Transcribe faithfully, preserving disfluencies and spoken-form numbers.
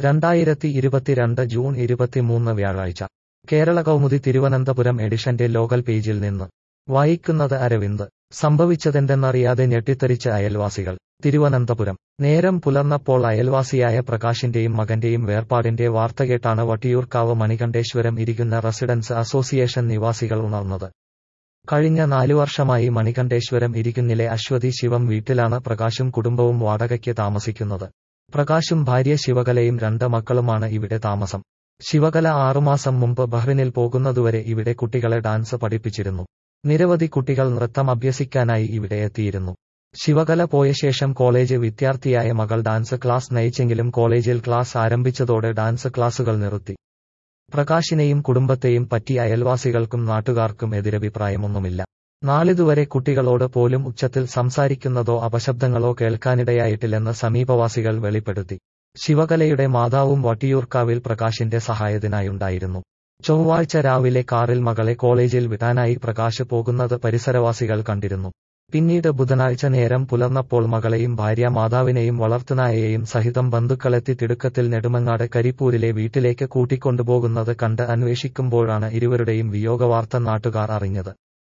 രണ്ടായിരത്തി ഇരുപത്തിരണ്ട് ജൂൺ ഇരുപത്തിമൂന്ന് വ്യാഴാഴ്ച കേരള കൗമുദി തിരുവനന്തപുരം എഡിഷന്റെ ലോകൽ പേജിൽ നിന്ന് വായിക്കുന്നത് അരവിന്ദ്. സംഭവിച്ചതെന്തെന്നറിയാതെ ഞെട്ടിത്തരിച്ച അയൽവാസികൾ. തിരുവനന്തപുരം. നേരം പുലർന്നപ്പോൾ അയൽവാസിയായ പ്രകാശിന്റെയും മകന്റെയും വേർപാടിന്റെ വാർത്തകേട്ടാണ് വട്ടിയൂർക്കാവ് മണികണ്ഠേശ്വരം ഇരിക്കുന്ന റെസിഡൻസ് അസോസിയേഷൻ നിവാസികൾ ഉണർന്നത്. കഴിഞ്ഞ നാലു വർഷമായി മണികണ്ഠേശ്വരം ഇരിക്കുന്നിലെ അശ്വതി ശിവം വീട്ടിലാണ് പ്രകാശും കുടുംബവും വാടകയ്ക്ക് താമസിക്കുന്നത്. പ്രകാശും ഭാര്യ ശിവകലയും രണ്ട് മക്കളുമാണ് ഇവിടെ താമസം. ശിവകല ആറുമാസം മുമ്പ് ബഹ്റിനിൽ പോകുന്നതുവരെ ഇവിടെ കുട്ടികളെ ഡാൻസ് പഠിപ്പിച്ചിരുന്നു. നിരവധി കുട്ടികൾ നൃത്തം അഭ്യസിക്കാനായി ഇവിടെ എത്തിയിരുന്നു. ശിവകല പോയ ശേഷം കോളേജ് വിദ്യാർത്ഥിയായ മകൾ ഡാൻസ് ക്ലാസ് നയിച്ചെങ്കിലും കോളേജിൽ ക്ലാസ് ആരംഭിച്ചതോടെ ഡാൻസ് ക്ലാസുകൾ നിർത്തി. പ്രകാശിനെയും കുടുംബത്തെയും പറ്റി അയൽവാസികൾക്കും നാട്ടുകാർക്കും എതിരഭിപ്രായമൊന്നുമില്ല. നാളിതുവരെ കുട്ടികളോട് പോലും ഉച്ചത്തിൽ സംസാരിക്കുന്നതോ അപശബ്ദങ്ങളോ കേൾക്കാനിടയായിട്ടില്ലെന്ന് സമീപവാസികൾ വെളിപ്പെടുത്തി. ശിവകലയുടെ മാതാവും വട്ടിയൂർക്കാവിൽ പ്രകാശിന്റെ സഹായത്തിനായുണ്ടായിരുന്നു. ചൊവ്വാഴ്ച രാവിലെ കാറിൽ മകളെ കോളേജിൽ വിടാനായി പ്രകാശ് പോകുന്നത് പരിസരവാസികൾ കണ്ടിരുന്നു. പിന്നീട് ബുധനാഴ്ച നേരം പുലർന്നപ്പോൾ മകളെയും ഭാര്യ മാതാവിനെയും വളർത്തുനായയെയും സഹിതം ബന്ധുക്കളെത്തി തിടുക്കത്തിൽ നെടുമങ്ങാട് കരിപ്പൂരിലെ വീട്ടിലേക്ക് കൂട്ടിക്കൊണ്ടുപോകുന്നത് കണ്ട് അന്വേഷിക്കുമ്പോഴാണ് ഇരുവരുടെയും വിയോഗവാർത്ത നാട്ടുകാർ അറിഞ്ഞത്.